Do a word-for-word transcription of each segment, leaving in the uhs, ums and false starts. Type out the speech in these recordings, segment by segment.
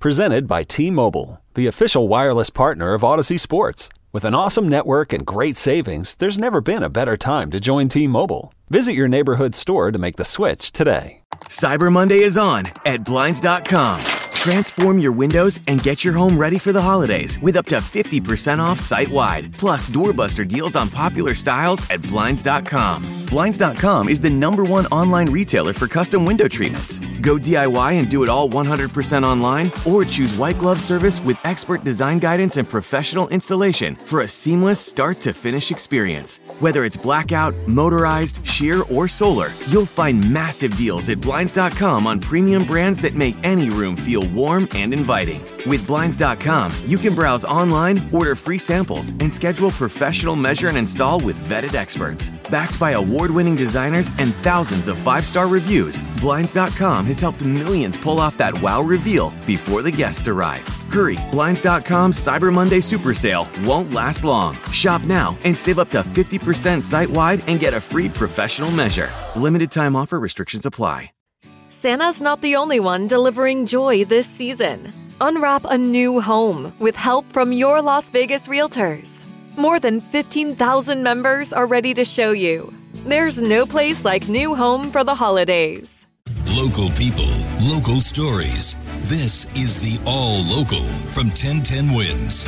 Presented by T-Mobile, the official wireless partner of Odyssey Sports. With an awesome network and great savings, there's never been a better time to join T-Mobile. Visit your neighborhood store to make the switch today. Cyber Monday is on at Blinds dot com. Transform your windows and get your home ready for the holidays with up to fifty percent off site-wide. Plus, doorbuster deals on popular styles at Blinds dot com. Blinds dot com is the number one online retailer for custom window treatments. Go D I Y and do it all one hundred percent online, or choose white glove service with expert design guidance and professional installation for a seamless start-to-finish experience. Whether it's blackout, motorized, sheer, or solar, you'll find massive deals at Blinds dot com on premium brands that make any room feel warm and inviting. With Blinds dot com, you can browse online, order free samples, and schedule professional measure and install with vetted experts. Backed by award-winning designers and thousands of five-star reviews, Blinds dot com has helped millions pull off that wow reveal before the guests arrive. Hurry, Blinds dot com's Cyber Monday Super Sale won't last long. Shop now and save up to fifty percent site-wide and get a free professional measure. Limited time offer, restrictions apply. Santa's not the only one delivering joy this season. Unwrap a new home with help from your Las Vegas realtors. More than fifteen thousand members are ready to show you. There's no place like new home for the holidays. Local people, local stories. This is the All Local from ten ten Wins.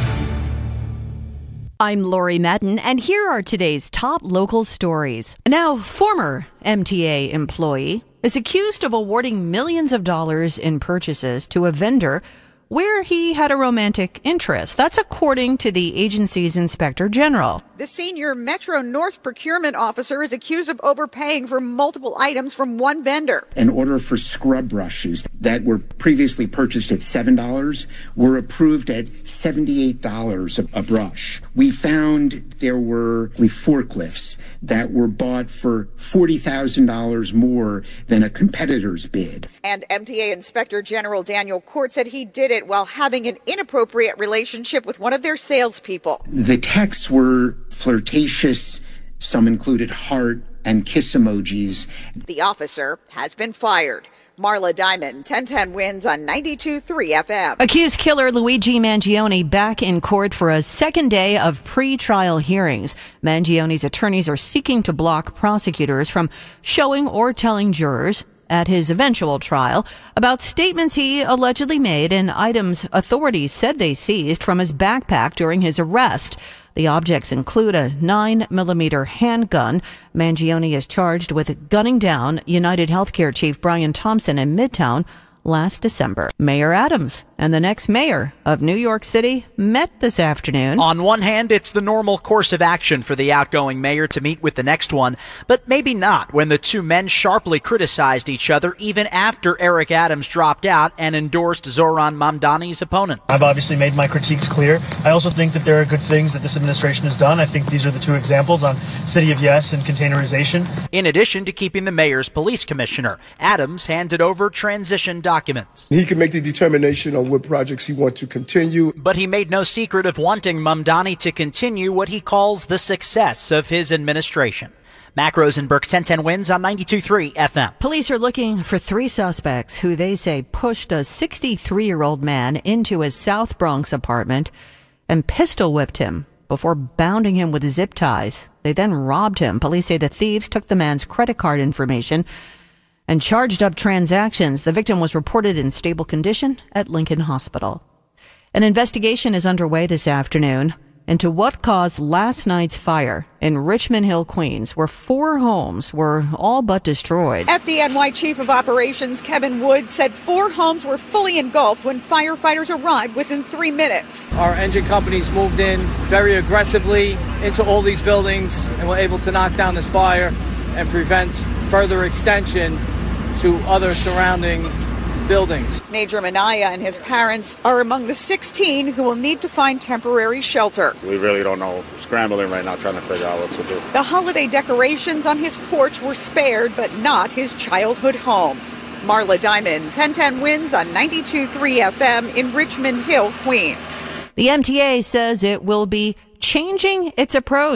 I'm Lori Madden, and here are today's top local stories. Now, former M T A employee is accused of awarding millions of dollars in purchases to a vendor where he had a romantic interest. That's according to the agency's inspector general. The senior Metro North procurement officer is accused of overpaying for multiple items from one vendor. An order for scrub brushes that were previously purchased at seven dollars were approved at seventy-eight dollars a brush. We found there were forklifts that were bought for forty thousand dollars more than a competitor's bid. And M T A Inspector General Daniel Court said he did it while having an inappropriate relationship with one of their salespeople. The texts were flirtatious. Some included heart and kiss emojis. The officer has been fired. Marla Diamond, ten ten Wins on ninety-two point three F M. Accused killer Luigi Mangione back in court for a second day of pre-trial hearings. Mangione's attorneys are seeking to block prosecutors from showing or telling jurors at his eventual trial about statements he allegedly made and items authorities said they seized from his backpack during his arrest. The objects include a nine millimeter handgun. Mangione is charged with gunning down United Healthcare chief Brian Thompson in Midtown last December. Mayor Adams and the next mayor of New York City met this afternoon. On one hand, it's the normal course of action for the outgoing mayor to meet with the next one, but maybe not when the two men sharply criticized each other even after Eric Adams dropped out and endorsed Zoran Mamdani's opponent. I've obviously made my critiques clear. I also think that there are good things that this administration has done. I think these are the two examples on City of Yes and containerization. In addition to keeping the mayor's police commissioner, Adams handed over transition documents. He can make the determination on what projects he wants to continue. But he made no secret of wanting Mamdani to continue what he calls the success of his administration. Mac Rosenberg, ten ten Wins on ninety-two point three F M. Police are looking for three suspects who they say pushed a sixty-three-year-old man into his South Bronx apartment and pistol whipped him before bounding him with zip ties. They then robbed him. Police say the thieves took the man's credit card information and charged up transactions. The victim was reported in stable condition at Lincoln Hospital. An investigation is underway this afternoon into what caused last night's fire in Richmond Hill, Queens, where four homes were all but destroyed. F D N Y Chief of Operations Kevin Wood said four homes were fully engulfed when firefighters arrived within three minutes. Our engine companies moved in very aggressively into all these buildings and were able to knock down this fire and prevent further extension to other surrounding buildings. Major Minaya and his parents are among the sixteen who will need to find temporary shelter. We really don't know. Scrambling right now, trying to figure out what to do. The holiday decorations on his porch were spared, but not his childhood home. Marla Diamond, ten ten Wins on ninety-two point three F M in Richmond Hill, Queens. The M T A says it will be changing its approach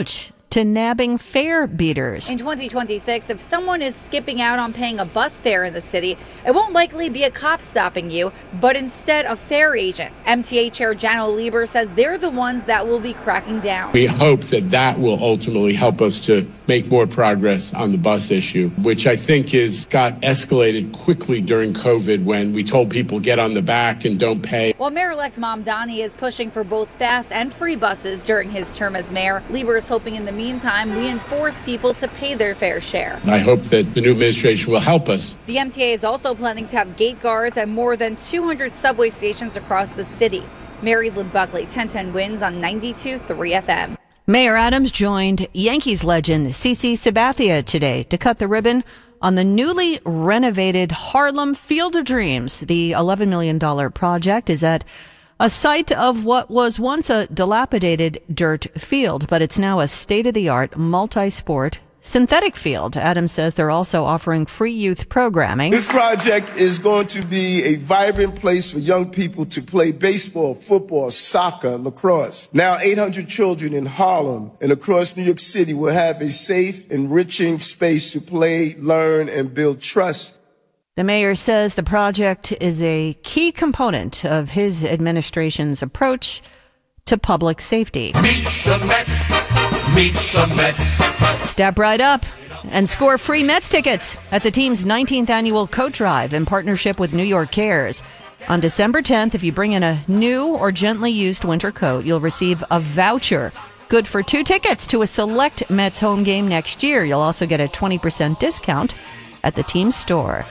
to nabbing fare beaters. In twenty twenty-six, if someone is skipping out on paying a bus fare in the city, it won't likely be a cop stopping you, but instead a fare agent. M T A Chair Janno Lieber says they're the ones that will be cracking down. We hope that that will ultimately help us to make more progress on the bus issue, which I think is got escalated quickly during COVID when we told people get on the back and don't pay. While Mayor-elect Mamdani is pushing for both fast and free buses during his term as mayor, Lieber is hoping in the meantime we enforce people to pay their fair share. I hope that the new administration will help us. The M T A is also planning to have gate guards at more than two hundred subway stations across the city. Mary Lynn Buckley, ten ten Wins on ninety-two point three F M. Mayor Adams joined Yankees legend CeCe Sabathia today to cut the ribbon on the newly renovated Harlem Field of Dreams. The eleven million dollars project is at a site of what was once a dilapidated dirt field, but it's now a state-of-the-art multi-sport synthetic field. Adams says they're also offering free youth programming. This project is going to be a vibrant place for young people to play baseball, football, soccer, lacrosse. Now eight hundred children in Harlem and across New York City will have a safe, enriching space to play, learn, and build trust. The mayor says the project is a key component of his administration's approach to public safety. Meet the Mets. Meet the Mets. Step right up and score free Mets tickets at the team's nineteenth annual coat drive in partnership with New York Cares. On December tenth, if you bring in a new or gently used winter coat, you'll receive a voucher good for two tickets to a select Mets home game next year. You'll also get a twenty percent discount at the team store.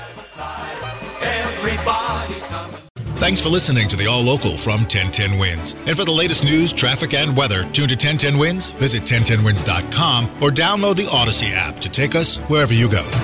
Everybody's coming. Thanks for listening to the All Local from ten ten Wins. And for the latest news, traffic, and weather, tune to ten ten Wins, visit ten ten wins dot com, or download the Odyssey app to take us wherever you go.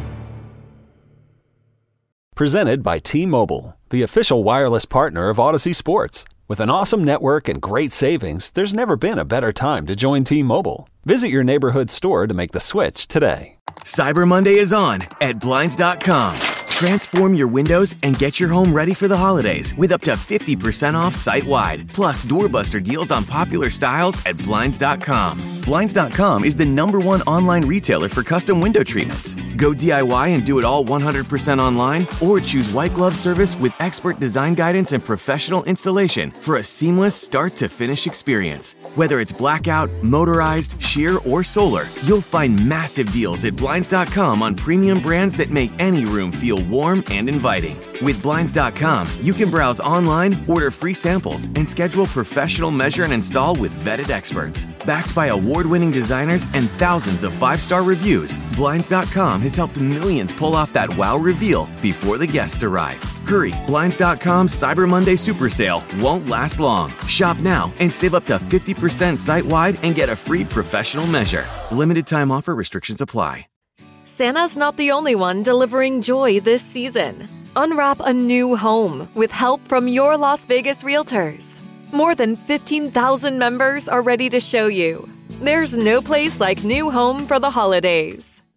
Presented by T-Mobile, the official wireless partner of Odyssey Sports. With an awesome network and great savings, there's never been a better time to join T-Mobile. Visit your neighborhood store to make the switch today. Cyber Monday is on at Blinds dot com. Transform your windows and get your home ready for the holidays with up to fifty percent off site-wide. Plus, doorbuster deals on popular styles at Blinds dot com. Blinds dot com is the number one online retailer for custom window treatments. Go D I Y and do it all one hundred percent online, or choose white glove service with expert design guidance and professional installation for a seamless start-to-finish experience. Whether it's blackout, motorized, sheer, or solar, you'll find massive deals at Blinds dot com on premium brands that make any room feel warm and inviting. With Blinds dot com, you can browse online, order free samples, and schedule professional measure and install with vetted experts. Backed by award-winning designers and thousands of five-star reviews, Blinds dot com has helped millions pull off that wow reveal before the guests arrive. Hurry, Blinds dot com's Cyber Monday Super Sale won't last long. Shop now and save up to fifty percent site-wide and get a free professional measure. Limited time offer, restrictions apply. Santa's not the only one delivering joy this season. Unwrap a new home with help from your Las Vegas realtors. More than fifteen thousand members are ready to show you. There's no place like new home for the holidays.